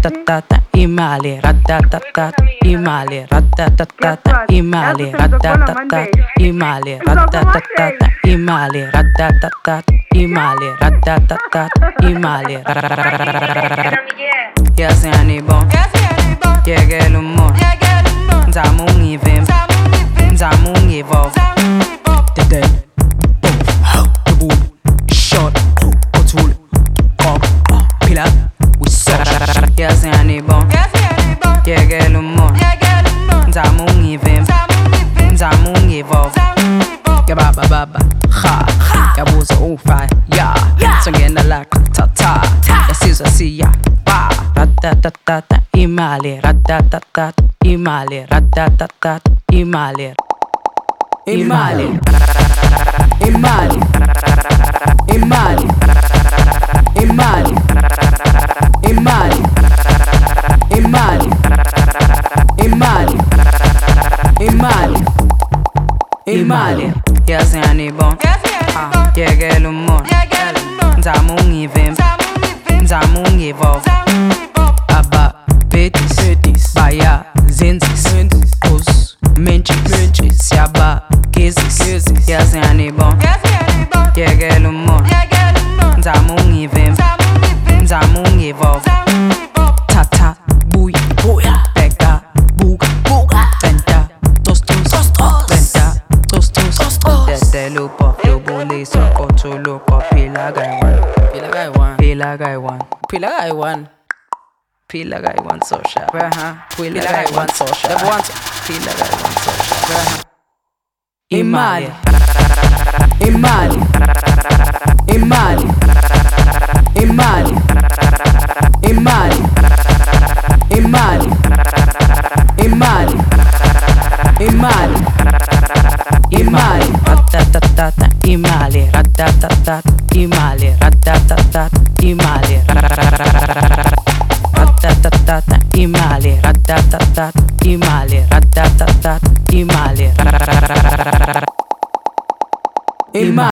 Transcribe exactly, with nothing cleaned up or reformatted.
Ratatatata, imali, ratatatata, imali, ratatatata, imali, ratatatata, imali, ratatatata, imali, ratatatata, imali, ratatatata, imali. Yes, yani bon. Yeah, girl, umon. Zamungi vim, zamungi vo. Today, boom, the wood, short, control, pop, pillar, we saw. Yes, yani bon. Yeah, girl, umon. Zamungi vim, zamungi vo. Ya baba baba, ha, ya buza ufa, ya. Singenda like ta ta, ya siza siya, ba. Ratatatata, imali, ratatatata, imali, ratatatata, imali. Imali, imali, imali, imali, imali, imali, imali, imali, imali. Yes, yani bon. Ah, yeah, girl, umon. Zamungi vim, zamungi vo. Aba, betis, baya, zenzis, os, mentis, siaba, kezis. Yes, yani bon. Yeah, girl, umon. Zamungi vim, zamungi vo. Tata, buy, buya, peka, buga, buga. Tenta, tostos, tostos. Tenta, tostos, tostos. Dete lupo, lubuli, soko, chuluko, pila gaiwan. Pila gaiwan. Pila gaiwan. Pila gaiwan. Pila gaiwan social. Pila gaiwan social. Pila gaiwan social. Imali, imali, imali, imali, imali, imali, imali, imali, imali. Ratatatata, imali, ratatatata, imali, ratatatata, imali. Ratatatata, imali, ratatatata, imali, ratatatata, imali. Imali.